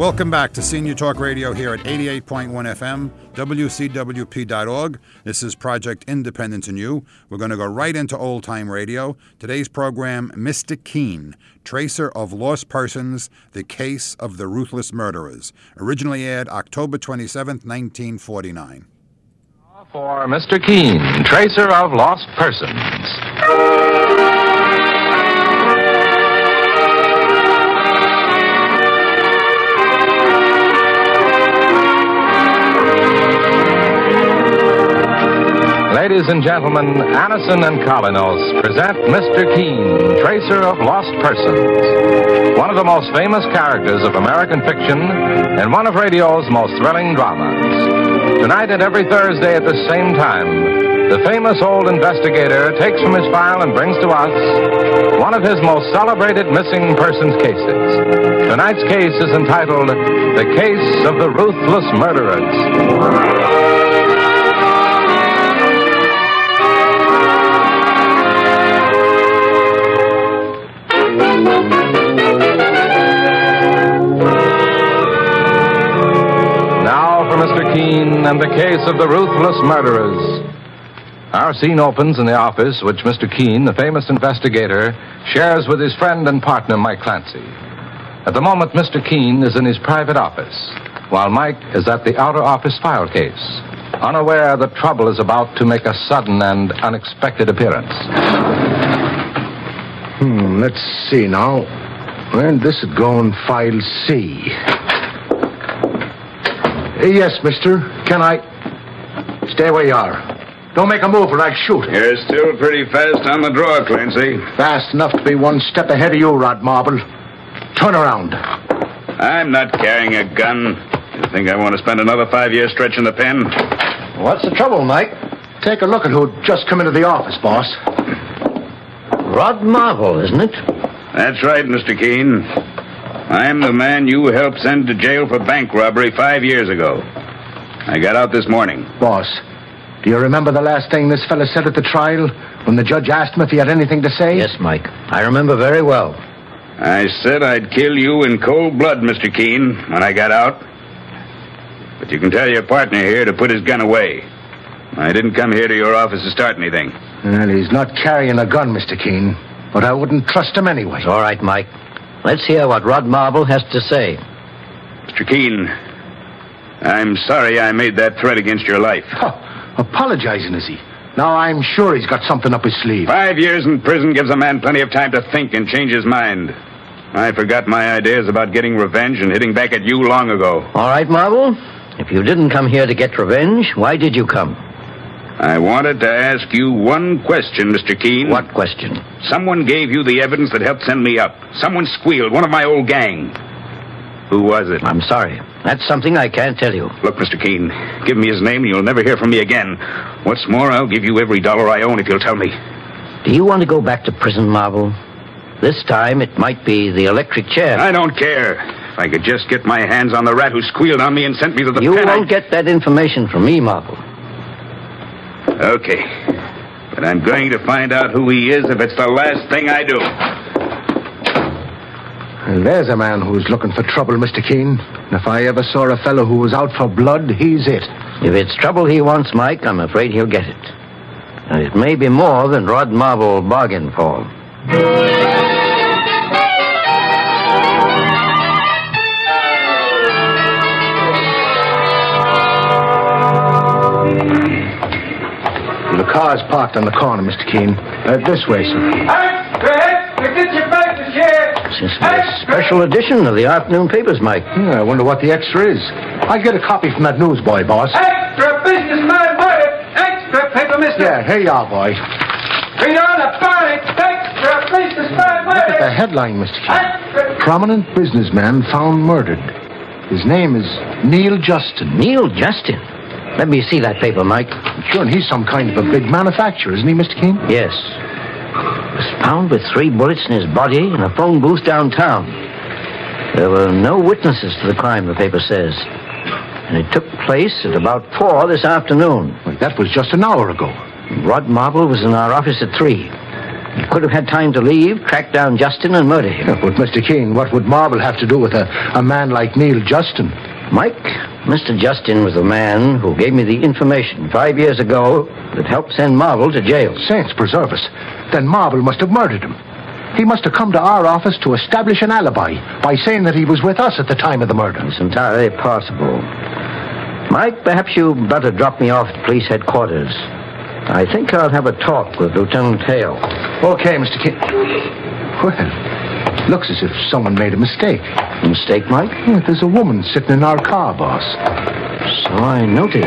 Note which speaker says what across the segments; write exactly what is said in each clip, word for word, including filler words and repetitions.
Speaker 1: Welcome back to Senior Talk Radio here at eighty-eight point one F M, W C W P dot org. This is Project Independence in You. We're going to go right into old-time radio. Today's program, Mister Keene, Tracer of Lost Persons, The Case of the Ruthless Murderers. Originally aired October twenty-seventh, nineteen forty-nine.
Speaker 2: For Mister Keene, Tracer of Lost Persons. Ladies and gentlemen, Anison and Colinos present Mister Keene, Tracer of Lost Persons, one of the most famous characters of American fiction and one of radio's most thrilling dramas. Tonight and every Thursday at the same time, the famous old investigator takes from his file and brings to us one of his most celebrated missing persons cases. Tonight's case is entitled The Case of the Ruthless Murderers. Mister Keene and the Case of the Ruthless Murderers. Our scene opens in the office which Mister Keene, the famous investigator, shares with his friend and partner, Mike Clancy. At the moment, Mister Keene is in his private office, while Mike is at the outer office file case, unaware that trouble is about to make a sudden and unexpected appearance.
Speaker 3: Hmm, let's see now. Where'd this go in file C? Yes, mister. Can I... Stay where you are. Don't make a move or I'll shoot.
Speaker 4: You're still pretty fast on the draw, Clancy.
Speaker 3: Fast enough to be one step ahead of you, Rod Marble. Turn around.
Speaker 4: I'm not carrying a gun. You think I want to spend another five years stretching the pen?
Speaker 3: What's the trouble, Mike? Take a look at who just come into the office, boss.
Speaker 5: Rod Marble, isn't it?
Speaker 4: That's right, Mister Keene. I'm the man you helped send to jail for bank robbery five years ago. I got out this morning.
Speaker 3: Boss, do you remember the last thing this fella said at the trial when the judge asked him if he had anything to say?
Speaker 5: Yes, Mike. I remember very well.
Speaker 4: I said I'd kill you in cold blood, Mister Keene, when I got out. But you can tell your partner here to put his gun away. I didn't come here to your office to start anything.
Speaker 3: Well, he's not carrying a gun, Mister Keene, but I wouldn't trust him anyway.
Speaker 5: It's all right, Mike. Let's hear what Rod Marble has to say.
Speaker 4: Mister Keene, I'm sorry I made that threat against your life.
Speaker 3: Oh, apologizing, is he? Now I'm sure he's got something up his sleeve.
Speaker 4: Five years in prison gives a man plenty of time to think and change his mind. I forgot my ideas about getting revenge and hitting back at you long ago.
Speaker 5: All right, Marble. If you didn't come here to get revenge, why did you come?
Speaker 4: I wanted to ask you one question, Mister Keene.
Speaker 5: What question?
Speaker 4: Someone gave you the evidence that helped send me up. Someone squealed, one of my old gang. Who was it?
Speaker 5: I'm sorry. That's something I can't tell you.
Speaker 4: Look, Mister Keene, give me his name and you'll never hear from me again. What's more, I'll give you every dollar I own if you'll tell me.
Speaker 5: Do you want to go back to prison, Marble? This time it might be the electric chair.
Speaker 4: I don't care. If I could just get my hands on the rat who squealed on me and sent me to the
Speaker 5: You
Speaker 4: pen,
Speaker 5: won't
Speaker 4: I...
Speaker 5: get that information from me, Marble.
Speaker 4: Okay. But I'm going to find out who he is if it's the last thing I do.
Speaker 3: Well, there's a man who's looking for trouble, Mister Keene. If I ever saw a fellow who was out for blood, he's it.
Speaker 5: If it's trouble he wants, Mike, I'm afraid he'll get it. And it may be more than Rod Marble bargained for.
Speaker 3: The car's parked on the corner, Mister Keene. Uh, this way, sir.
Speaker 6: Extra! Get your back to chair!
Speaker 5: This is a special edition of the afternoon papers, Mike.
Speaker 3: Yeah, I wonder what the extra is. I'll get a copy from that newsboy, boss.
Speaker 6: Extra businessman murder! Extra paper, mister!
Speaker 3: Yeah, here you are, boy.
Speaker 6: Read on about it! Extra businessman murder!
Speaker 3: Look at the headline, Mister Keene. Prominent businessman found murdered. His name is Neil Justin.
Speaker 5: Neil Justin? Let me see that paper, Mike.
Speaker 3: Sure, and he's some kind of a big manufacturer, isn't he, Mister Keene?
Speaker 5: Yes. Was found with three bullets in his body in a phone booth downtown. There were no witnesses to the crime, the paper says. And it took place at about four this afternoon.
Speaker 3: Well, that was just an hour ago.
Speaker 5: Rod Marble was in our office at three. He could have had time to leave, track down Justin, and murder him.
Speaker 3: But, Mister Keene, what would Marble have to do with a, a man like Neil Justin?
Speaker 5: Mike, Mister Justin was the man who gave me the information five years ago that helped send Marble to jail.
Speaker 3: Saints preserve us. Then Marble must have murdered him. He must have come to our office to establish an alibi by saying that he was with us at the time of the murder.
Speaker 5: It's entirely possible. Mike, perhaps you'd better drop me off at police headquarters. I think I'll have a talk with Lieutenant Hale.
Speaker 3: Okay, Mister Keene. Well, looks as if someone made a mistake.
Speaker 5: A mistake, Mike?
Speaker 3: Yeah, there's a woman sitting in our car, boss.
Speaker 5: So I noticed.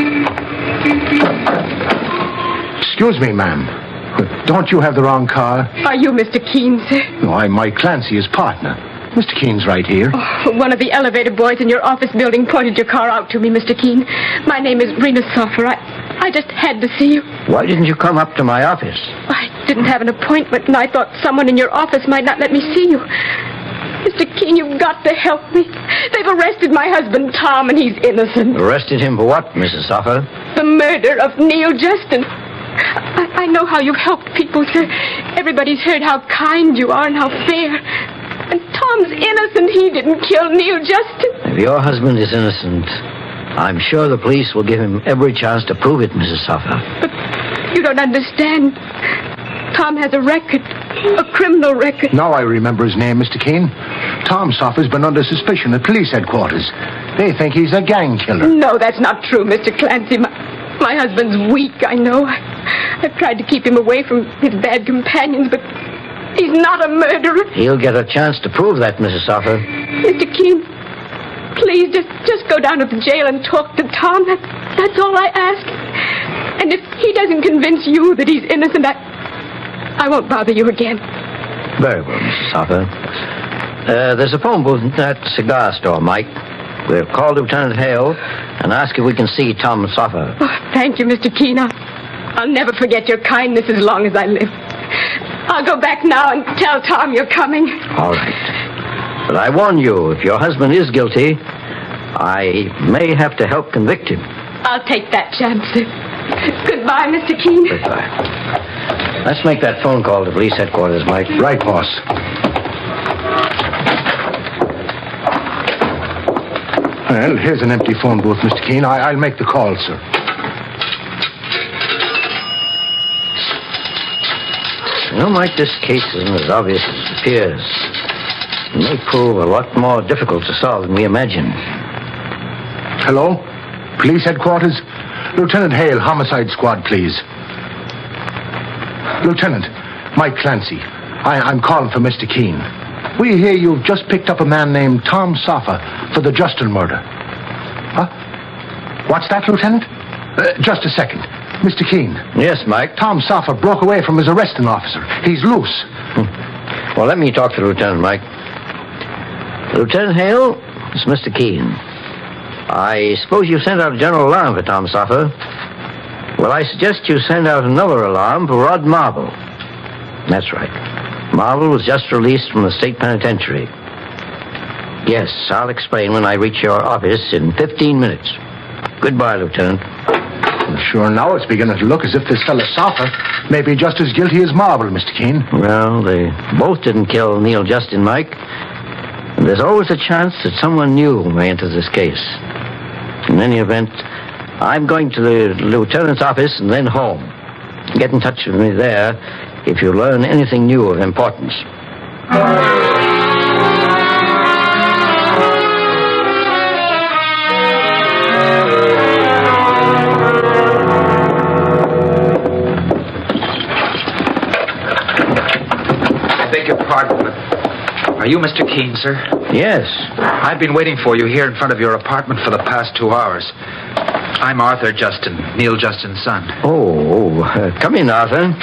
Speaker 3: Excuse me, ma'am. But don't you have the wrong car?
Speaker 7: Are you Mister Keene, sir?
Speaker 3: No, I'm Mike Clancy, his partner. Mister Keene's right here.
Speaker 7: Oh, one of the elevator boys in your office building pointed your car out to me, Mister Keene. My name is Rena Soffer. I, I just had to see you.
Speaker 5: Why didn't you come up to my office?
Speaker 7: I didn't have an appointment, and I thought someone in your office might not let me see you. Mister Keene, you've got to help me. They've arrested my husband, Tom, and he's innocent.
Speaker 5: Arrested him for what, Missus Soffer?
Speaker 7: The murder of Neil Justin. I, I know how you've helped people, sir. Everybody's heard how kind you are and how fair. And Tom's innocent. He didn't kill Neil Justin.
Speaker 5: If your husband is innocent, I'm sure the police will give him every chance to prove it, Missus Soffer.
Speaker 7: But you don't understand. Tom has a record, a criminal record.
Speaker 3: Now I remember his name, Mister Keene. Tom Soffer's been under suspicion at police headquarters. They think he's a gang killer.
Speaker 7: No, that's not true, Mister Clancy. My, my husband's weak, I know. I, I've tried to keep him away from his bad companions, but he's not a murderer.
Speaker 5: He'll get a chance to prove that, Missus Soffer.
Speaker 7: Mister Keene, please just, just go down to the jail and talk to Tom. That, that's all I ask. And if he doesn't convince you that he's innocent, I, I won't bother you again.
Speaker 5: Very well, Missus Soffer. Uh, there's a phone booth in that cigar store, Mike. We'll call Lieutenant Hale and ask if we can see Tom Soffer.
Speaker 7: Oh, thank you, Mister Keene. I'll, I'll never forget your kindness as long as I live. I'll go back now and tell Tom you're coming.
Speaker 5: All right. But I warn you, if your husband is guilty, I may have to help convict him.
Speaker 7: I'll take that chance, sir. Goodbye, Mister Keene.
Speaker 5: Goodbye. Let's make that phone call to police headquarters, Mike.
Speaker 3: Right, boss. Well, here's an empty phone booth, Mister Keene. I, I'll make the call, sir.
Speaker 5: You know, Mike, this case isn't as obvious as it appears. It may prove a lot more difficult to solve than we imagine.
Speaker 3: Hello? Police headquarters? Lieutenant Hale, Homicide Squad, please. Lieutenant, Mike Clancy. I, I'm calling for Mister Keene. We hear you've just picked up a man named Tom Soffer for the Justin murder. Huh? What's that, Lieutenant? Uh, just a second. Mister Keene.
Speaker 5: Yes, Mike?
Speaker 3: Tom Soffer broke away from his arresting officer. He's loose.
Speaker 5: Hmm. Well, let me talk to Lieutenant Mike. Lieutenant Hale, it's Mister Keene. I suppose you sent out a general alarm for Tom Soffer. Well, I suggest you send out another alarm for Rod Marble. That's right. Marble was just released from the state penitentiary. Yes, I'll explain when I reach your office in fifteen minutes. Goodbye, Lieutenant.
Speaker 3: Sure, now it's beginning to look as if this fellow Soffer may be just as guilty as Marble, Mister Keene.
Speaker 5: Well, they both didn't kill Neil Justin, Mike. And there's always a chance that someone new may enter this case. In any event, I'm going to the lieutenant's office and then home. Get in touch with me there if you learn anything new of importance.
Speaker 8: I beg your pardon, but are you Mister Keene, sir?
Speaker 5: Yes.
Speaker 8: I've been waiting for you here in front of your apartment for the past two hours. I'm Arthur Justin, Neil Justin's son.
Speaker 5: Oh, uh, come in, Arthur.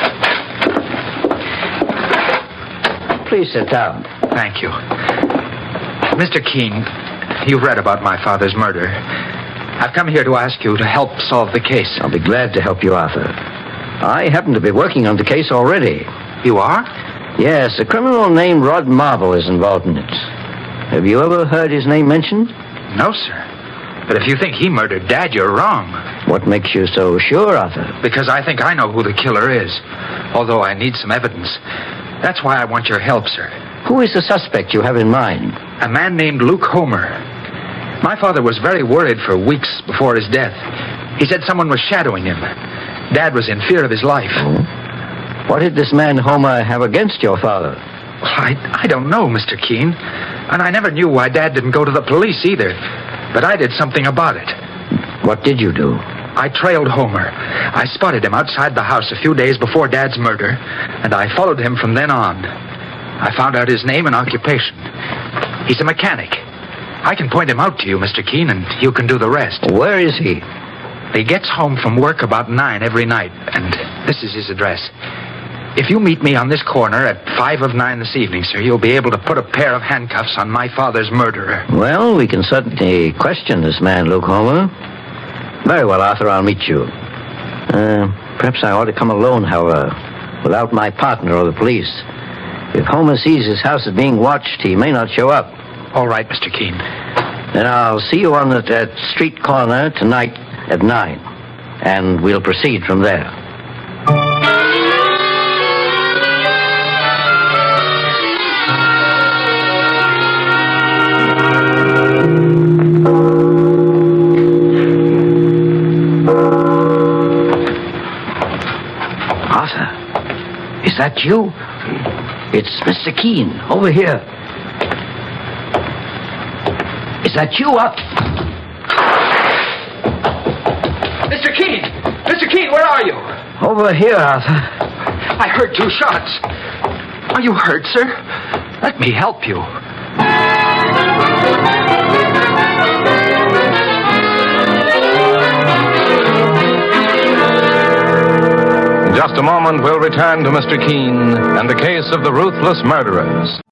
Speaker 5: Please sit down.
Speaker 8: Thank you. Mister Keene, you've read about my father's murder. I've come here to ask you to help solve the case.
Speaker 5: I'll be glad to help you, Arthur. I happen to be working on the case already.
Speaker 8: You are?
Speaker 5: Yes, a criminal named Rod Marble is involved in it. Have you ever heard his name mentioned?
Speaker 8: No, sir. But if you think he murdered Dad, you're wrong.
Speaker 5: What makes you so sure, Arthur?
Speaker 8: Because I think I know who the killer is, although I need some evidence. That's why I want your help, sir.
Speaker 5: Who is the suspect you have in mind?
Speaker 8: A man named Luke Homer. My father was very worried for weeks before his death. He said someone was shadowing him. Dad was in fear of his life.
Speaker 5: Oh? What did this man Homer have against your father?
Speaker 8: Well, I, I don't know, Mister Keene. And I never knew why Dad didn't go to the police either. But I did something about it.
Speaker 5: What did you do?
Speaker 8: I trailed Homer. I spotted him outside the house a few days before Dad's murder, and I followed him from then on. I found out his name and occupation. He's a mechanic. I can point him out to you, Mister Keene, and you can do the rest.
Speaker 5: Where is he?
Speaker 8: He gets home from work about nine every night, and this is his address. If you meet me on this corner at five of nine this evening, sir, you'll be able to put a pair of handcuffs on my father's murderer.
Speaker 5: Well, we can certainly question this man, Luke Homer. Very well, Arthur, I'll meet you. Uh, perhaps I ought to come alone, however, without my partner or the police. If Homer sees his house is being watched, he may not show up.
Speaker 8: All right, Mister Keene.
Speaker 5: Then I'll see you on the, that street corner tonight at nine, and we'll proceed from there. Arthur, is that you? It's Mister Keene, over here. Is that you up?
Speaker 8: Mister Keene! Mister Keene, where are you?
Speaker 5: Over here, Arthur.
Speaker 8: I heard two shots. Are you hurt, sir? Let me help you.
Speaker 2: In just a moment, we'll return to Mister Keene and the case of the ruthless murderers.